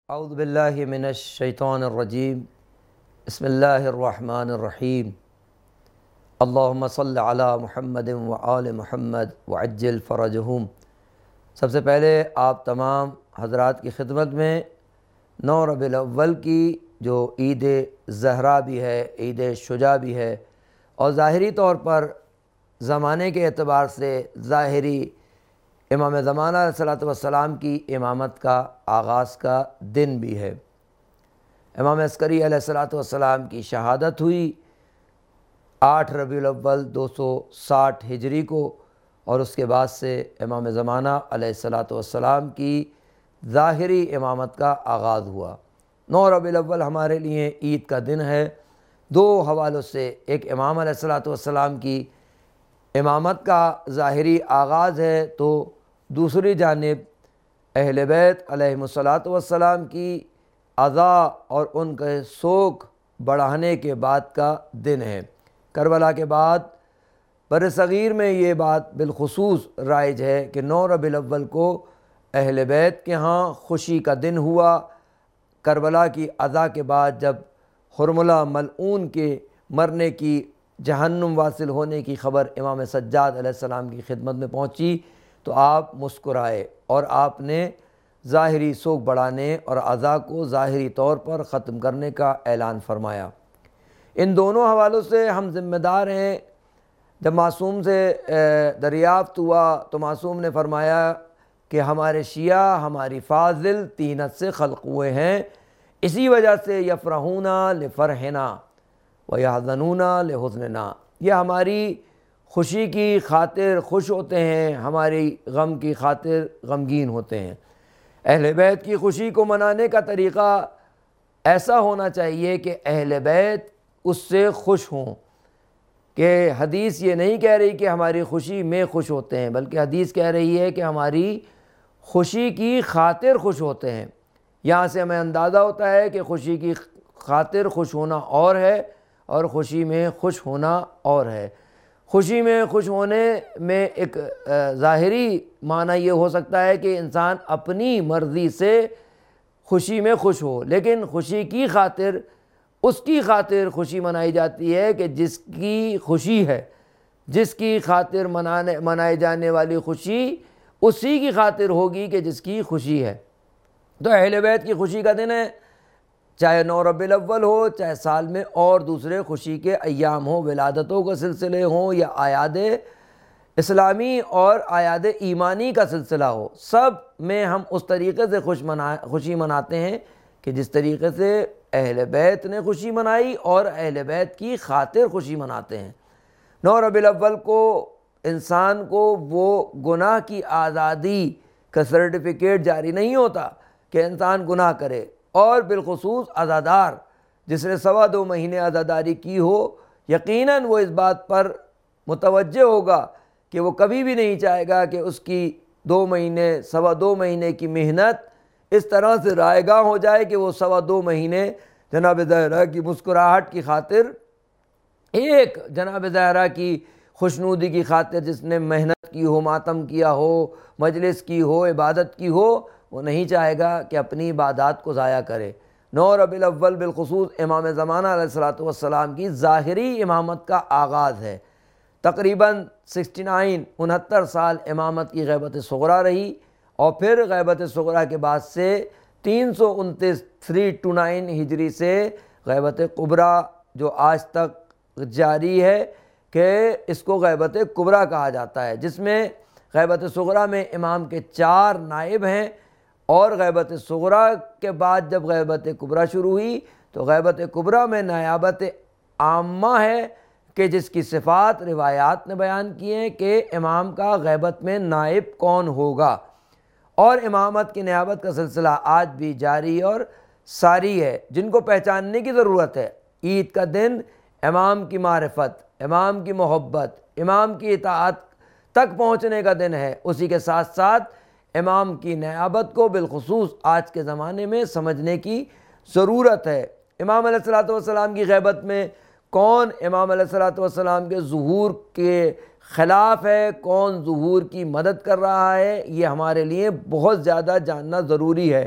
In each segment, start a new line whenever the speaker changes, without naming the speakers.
اعوذ باللہ من الشیطان الرجیم بسم اللہ الرحمن الرحیم اللہم صل علی محمد وآل محمد وعجل فرجہم۔ سب سے پہلے آپ تمام حضرات کی خدمت میں 9 ربیع الاول کی جو عید زہرا بھی ہے، عید شجاع بھی ہے، اور ظاہری طور پر زمانے کے اعتبار سے ظاہری امام زمانہ علیہ الصلوۃ والسلام کی امامت کا آغاز کا دن بھی ہے۔ امام عسکری علیہ الصلوۃ والسلام کی شہادت ہوئی 8 ربیع الاول 260 ہجری کو، اور اس کے بعد سے امام زمانہ علیہ الصلوۃ والسلام کی ظاہری امامت کا آغاز ہوا۔ 9 ربیع الاول ہمارے لیے عید کا دن ہے، 2 حوالوں سے۔ ایک امام علیہ الصلوۃ والسلام کی امامت کا ظاہری آغاز ہے، تو دوسری جانب اہل بیت علیہم الصلوۃ والسلام کی عزا اور ان کے سوگ بڑھانے کے بعد کا دن ہے۔ کربلا کے بعد برصغیر میں یہ بات بالخصوص رائج ہے کہ 9 ربیع الاول کو اہل بیت کے ہاں خوشی کا دن ہوا۔ کربلا کی عزا کے بعد جب حرملہ ملعون کے مرنے کی، جہنم واصل ہونے کی خبر امام سجاد علیہ السلام کی خدمت میں پہنچی تو آپ مسکرائے، اور آپ نے ظاہری سوگ بڑھانے اور عزا کو ظاہری طور پر ختم کرنے کا اعلان فرمایا۔ ان دونوں حوالوں سے ہم ذمہ دار ہیں۔ جب معصوم سے دریافت ہوا تو معصوم نے فرمایا کہ ہمارے شیعہ ہماری فاضل طینت سے خلق ہوئے ہیں، اسی وجہ سے یفرحون لفرحنا ویحزنون لحزننا، یہ ہماری خوشی کی خاطر خوش ہوتے ہیں، ہماری غم کی خاطر غمگین ہوتے ہیں۔ اہل بیت کی خوشی کو منانے کا طریقہ ایسا ہونا چاہیے کہ اہل بیت اس سے خوش ہوں، کہ حدیث یہ نہیں کہہ رہی کہ ہماری خوشی میں خوش ہوتے ہیں، بلکہ حدیث کہہ رہی ہے کہ ہماری خوشی کی خاطر خوش ہوتے ہیں۔ یہاں سے ہمیں اندازہ ہوتا ہے کہ خوشی کی خاطر خوش ہونا اور ہے، اور خوشی میں خوش ہونا اور ہے۔ خوشی میں خوش ہونے میں ایک ظاہری معنی یہ ہو سکتا ہے کہ انسان اپنی مرضی سے خوشی میں خوش ہو، لیکن خوشی کی خاطر، اس کی خاطر خوشی منائی جاتی ہے کہ جس کی خوشی ہے، جس کی خاطر منائے جانے والی خوشی اسی کی خاطر ہوگی کہ جس کی خوشی ہے۔ تو اہل بیت کی خوشی کا دن ہے، چاہے 9 ربیع الاول ہو، چاہے سال میں اور دوسرے خوشی کے ایام ہوں، ولادتوں کے سلسلے ہوں، یا اعیاد اسلامی اور اعیاد ایمانی کا سلسلہ ہو، سب میں ہم اس طریقے سے خوشی مناتے ہیں کہ جس طریقے سے اہل بیت نے خوشی منائی، اور اہل بیت کی خاطر خوشی مناتے ہیں۔ 9 ربیع الاول کو انسان کو وہ گناہ کی آزادی کا سرٹیفکیٹ جاری نہیں ہوتا کہ انسان گناہ کرے، اور بالخصوص عزادار جس نے 2.25 مہینے عزاداری کی ہو، یقیناً وہ اس بات پر متوجہ ہوگا کہ وہ کبھی بھی نہیں چاہے گا کہ اس کی 2 مہینے 2.25 مہینے کی محنت اس طرح سے رائے گاں ہو جائے کہ وہ 2.25 مہینے جناب زہرا کی مسکراہٹ کی خاطر، ایک جناب زہرا کی خوشنودی کی خاطر جس نے محنت کی ہو، ماتم کیا ہو، مجلس کی ہو، عبادت کی ہو، وہ نہیں چاہے گا کہ اپنی عبادات کو ضائع کرے۔ 9 ربیع الاول بالخصوص امام زمانہ علیہ الصلوۃ والسلام کی ظاہری امامت کا آغاز ہے۔ تقریباً 69 سال امامت کی غیبت صغریٰ رہی، اور پھر غیبت صغریٰ کے بعد سے 329 329 ہجری سے غیبت کبریٰ جو آج تک جاری ہے، کہ اس کو غیبت کبریٰ کہا جاتا ہے، جس میں غیبت صغریٰ میں امام کے 4 نائب ہیں، اور غیبت صغریٰ کے بعد جب غیبت کبریٰ شروع ہوئی تو غیبت کبریٰ میں نیابت عامہ ہے، کہ جس کی صفات روایات نے بیان کی ہیں کہ امام کا غیبت میں نائب کون ہوگا، اور امامت کی نیابت کا سلسلہ آج بھی جاری اور ساری ہے، جن کو پہچاننے کی ضرورت ہے۔ عید کا دن امام کی معرفت، امام کی محبت، امام کی اطاعت تک پہنچنے کا دن ہے۔ اسی کے ساتھ ساتھ امام کی نیابت کو بالخصوص آج کے زمانے میں سمجھنے کی ضرورت ہے۔ امام علیہ الصلوۃ والسلام کی غیبت میں کون امام علیہ الصلوۃ والسلام کے ظہور کے خلاف ہے، کون ظہور کی مدد کر رہا ہے، یہ ہمارے لیے بہت زیادہ جاننا ضروری ہے۔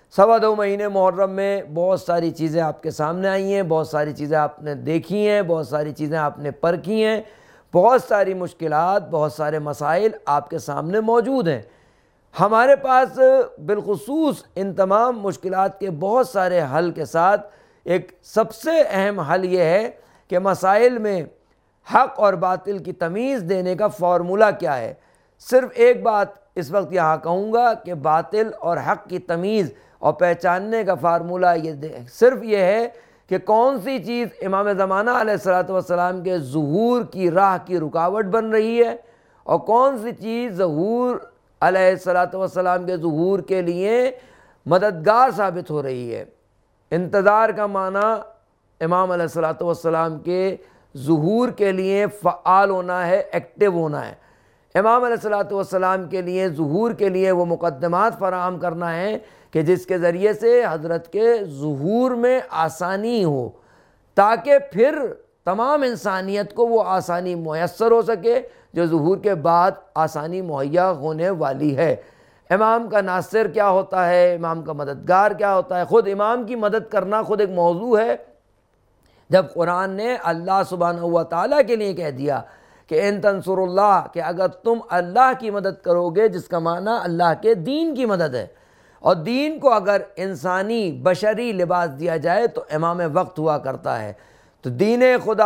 سوا 2 مہینے محرم میں بہت ساری چیزیں آپ کے سامنے آئی ہیں، بہت ساری چیزیں آپ نے دیکھی ہیں، بہت ساری چیزیں آپ نے پرکھی ہیں، بہت ساری مشکلات، بہت سارے مسائل آپ کے سامنے موجود ہیں۔ ہمارے پاس بالخصوص ان تمام مشکلات کے بہت سارے حل کے ساتھ ایک سب سے اہم حل یہ ہے کہ مسائل میں حق اور باطل کی تمیز دینے کا فارمولہ کیا ہے۔ صرف ایک بات اس وقت یہاں کہوں گا کہ باطل اور حق کی تمیز اور پہچاننے کا فارمولہ صرف یہ ہے کہ کون سی چیز امام زمانہ علیہ السلام کے ظہور کی راہ کی رکاوٹ بن رہی ہے اور کون سی چیز ظہور علیہ السلام کے ظہور کے لیے مددگار ثابت ہو رہی ہے۔ انتظار کا معنی امام علیہ السلام کے ظہور کے لیے فعال ہونا ہے، ایکٹیو ہونا ہے۔ امام علیہ السلام کے لیے ظہور کے لیے وہ مقدمات فراہم کرنا ہے کہ جس کے ذریعے سے حضرت کے ظہور میں آسانی ہو، تاکہ پھر تمام انسانیت کو وہ آسانی میسر ہو سکے جو ظہور کے بعد آسانی مہیا ہونے والی ہے۔ امام کا ناصر کیا ہوتا ہے، امام کا مددگار کیا ہوتا ہے، خود امام کی مدد کرنا خود ایک موضوع ہے۔ جب قرآن نے اللہ سبحانہ و تعالیٰ کے لیے کہہ دیا کہ ان تنصر اللہ، کہ اگر تم اللہ کی مدد کرو گے، جس کا معنی اللہ کے دین کی مدد ہے، اور دین کو اگر انسانی بشری لباس دیا جائے تو امام وقت ہوا کرتا ہے۔ تو دین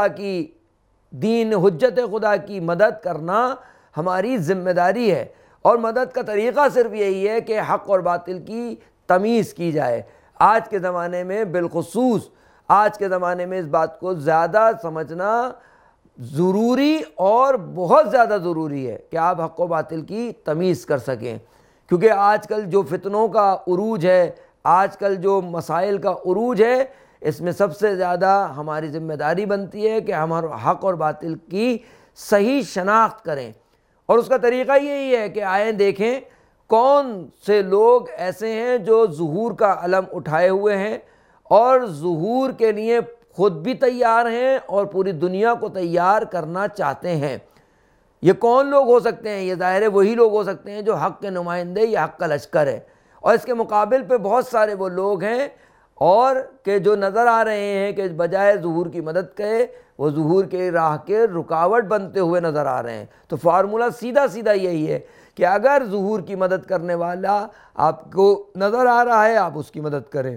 حجت خدا کی مدد کرنا ہماری ذمہ داری ہے، اور مدد کا طریقہ صرف یہی ہے کہ حق اور باطل کی تمیز کی جائے۔ آج کے زمانے میں بالخصوص آج کے زمانے میں اس بات کو زیادہ سمجھنا ضروری اور بہت زیادہ ضروری ہے کہ آپ حق و باطل کی تمیز کر سکیں، کیونکہ آج کل جو فتنوں کا عروج ہے، آج کل جو مسائل کا عروج ہے، اس میں سب سے زیادہ ہماری ذمہ داری بنتی ہے کہ ہم حق اور باطل کی صحیح شناخت کریں، اور اس کا طریقہ یہی ہے کہ آئیں دیکھیں کون سے لوگ ایسے ہیں جو ظہور کا علم اٹھائے ہوئے ہیں اور ظہور کے لیے خود بھی تیار ہیں اور پوری دنیا کو تیار کرنا چاہتے ہیں۔ یہ کون لوگ ہو سکتے ہیں؟ یہ ظاہر ہے وہی لوگ ہو سکتے ہیں جو حق کے نمائندے یا حق کا لشکر ہے، اور اس کے مقابل پہ بہت سارے وہ لوگ ہیں اور کہ جو نظر آ رہے ہیں کہ بجائے ظہور کی مدد کے وہ ظہور کے راہ کے رکاوٹ بنتے ہوئے نظر آ رہے ہیں۔ تو فارمولہ سیدھا یہی ہے کہ اگر ظہور کی مدد کرنے والا آپ کو نظر آ رہا ہے، آپ اس کی مدد کریں۔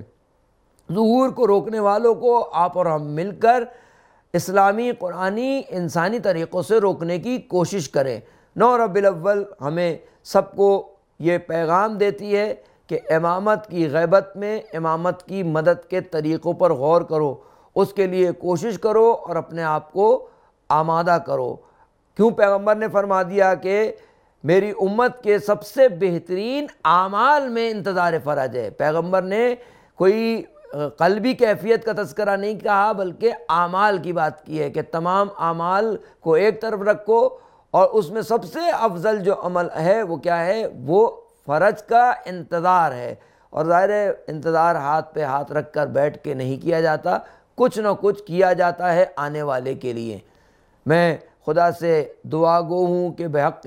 ظہور کو روکنے والوں کو آپ اور ہم مل کر اسلامی، قرآنی، انسانی طریقوں سے روکنے کی کوشش کریں۔ 9 ربیع الاول ہمیں سب کو یہ پیغام دیتی ہے کہ امامت کی غیبت میں امامت کی مدد کے طریقوں پر غور کرو، اس کے لیے کوشش کرو اور اپنے آپ کو آمادہ کرو۔ کیوں پیغمبر نے فرما دیا کہ میری امت کے سب سے بہترین اعمال میں انتظار فرج ہے۔ پیغمبر نے کوئی قلبی کیفیت کا تذکرہ نہیں کہا، بلکہ اعمال کی بات کی ہے کہ تمام اعمال کو ایک طرف رکھو، اور اس میں سب سے افضل جو عمل ہے وہ کیا ہے؟ وہ فرج کا انتظار ہے۔ اور ظاہر ہے انتظار ہاتھ پہ ہاتھ رکھ کر بیٹھ کے نہیں کیا جاتا، کچھ نہ کچھ کیا جاتا ہے آنے والے کے لیے۔ میں خدا سے دعا گو ہوں کہ بحق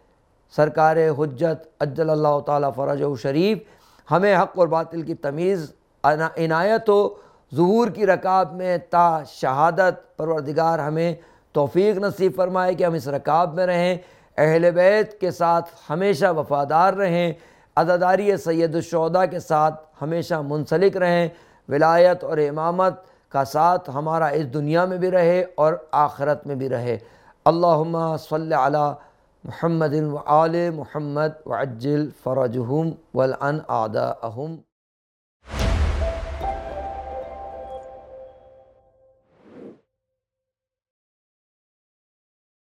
سرکار حجت عجل اللہ تعالیٰ فرجہ شریف ہمیں حق اور باطل کی تمیز عنایت ہو، ظہور کی رکاب میں تا شہادت پروردگار ہمیں توفیق نصیب فرمائے کہ ہم اس رکاب میں رہیں، اہل بیت کے ساتھ ہمیشہ وفادار رہیں، عزاداری سید الشہداء کے ساتھ ہمیشہ منسلک رہیں، ولایت اور امامت کا ساتھ ہمارا اس دنیا میں بھی رہے اور آخرت میں بھی رہے۔ اللہم صلی علی محمد وآل محمد وعجل فرجہم والعن اعداءہم۔